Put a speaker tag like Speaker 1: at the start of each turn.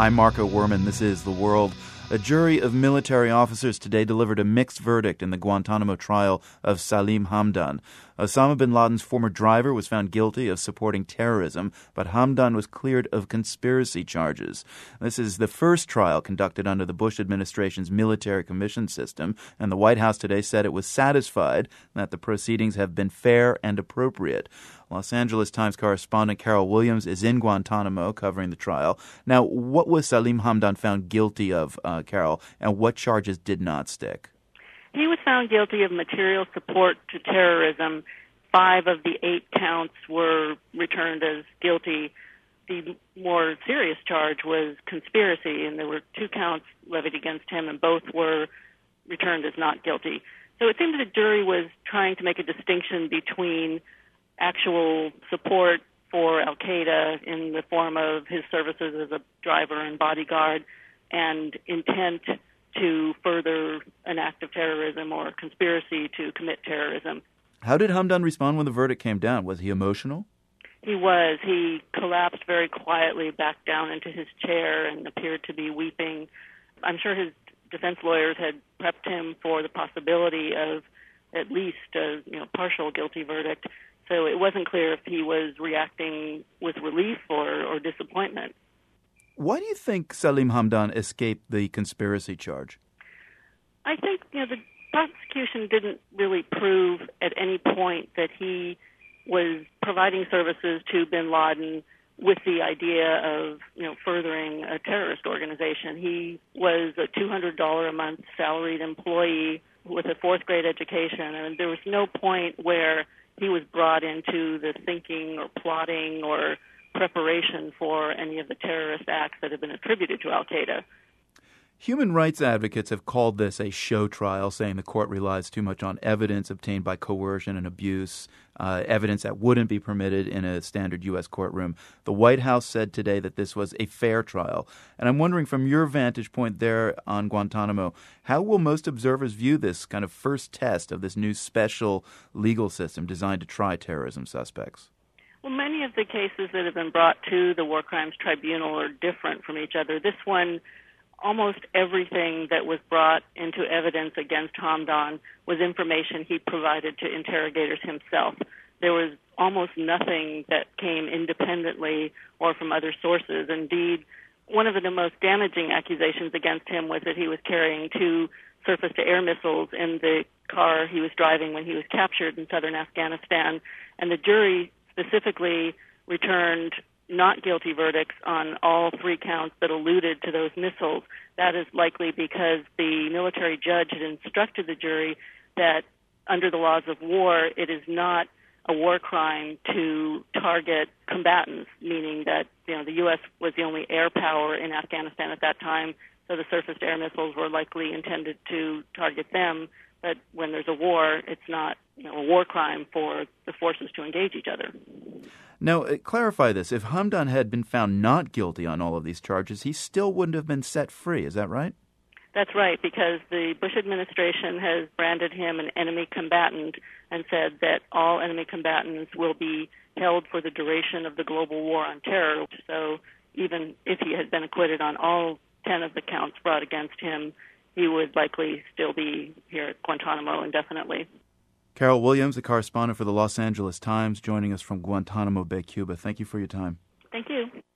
Speaker 1: I'm Marco Werman. This is The World. A jury of military officers today delivered a mixed verdict in the Guantanamo trial of Salim Hamdan. Osama bin Laden's former driver was found guilty of supporting terrorism, but Hamdan was cleared of conspiracy charges. This is the first trial conducted under the Bush administration's military commission system, and the White House today said it was satisfied that the proceedings have been fair and appropriate. Los Angeles Times correspondent Carol Williams is in Guantanamo covering the trial. Now, what was Salim Hamdan found guilty of, Carol, and what charges did not stick?
Speaker 2: He was found guilty of material support to terrorism. 5 of the 8 counts were returned as guilty. The more serious charge was conspiracy, and there were 2 counts levied against him, and both were returned as not guilty. So it seemed that the jury was trying to make a distinction between actual support for al-Qaeda in the form of his services as a driver and bodyguard and intent to further an act of terrorism or conspiracy to commit terrorism.
Speaker 1: How did Hamdan respond when the verdict came down? Was he emotional?
Speaker 2: He was. He collapsed very quietly back down into his chair and appeared to be weeping. I'm sure his defense lawyers had prepped him for the possibility of at least a partial guilty verdict. So it wasn't clear if he was reacting with relief or disappointment.
Speaker 1: Why do you think Salim Hamdan escaped the conspiracy charge?
Speaker 2: I think the prosecution didn't really prove at any point that he was providing services to bin Laden with the idea of furthering a terrorist organization. He was a $200 a month salaried employee with a 4th grade education, and there was no point where he was brought into the thinking or plotting or preparation for any of the terrorist acts that have been attributed to al-Qaeda.
Speaker 1: Human rights advocates have called this a show trial, saying the court relies too much on evidence obtained by coercion and abuse, evidence that wouldn't be permitted in a standard U.S. courtroom. The White House said today that this was a fair trial. And I'm wondering, from your vantage point there on Guantanamo, how will most observers view this kind of first test of this new special legal system designed to try terrorism suspects?
Speaker 2: Well, many of the cases that have been brought to the War Crimes Tribunal are different from each other. This one, almost everything that was brought into evidence against Hamdan was information he provided to interrogators himself. There was almost nothing that came independently or from other sources. Indeed, one of the most damaging accusations against him was that he was carrying 2 surface-to-air missiles in the car he was driving when he was captured in southern Afghanistan, and the jury specifically returned not guilty verdicts on all 3 counts that alluded to those missiles. That is likely because the military judge had instructed the jury that under the laws of war, it is not a war crime to target combatants, meaning that the U.S. was the only air power in Afghanistan at that time, so the surface-to-air missiles were likely intended to target them. But when there's a war, it's not a war crime for the forces to engage each other.
Speaker 1: Now, clarify this. If Hamdan had been found not guilty on all of these charges, he still wouldn't have been set free. Is that right?
Speaker 2: That's right, because the Bush administration has branded him an enemy combatant and said that all enemy combatants will be held for the duration of the global war on terror. So even if he had been acquitted on all 10 of the counts brought against him, he would likely still be here at Guantanamo indefinitely.
Speaker 1: Carol Williams, a correspondent for the Los Angeles Times, joining us from Guantanamo Bay, Cuba. Thank you for your time.
Speaker 2: Thank you.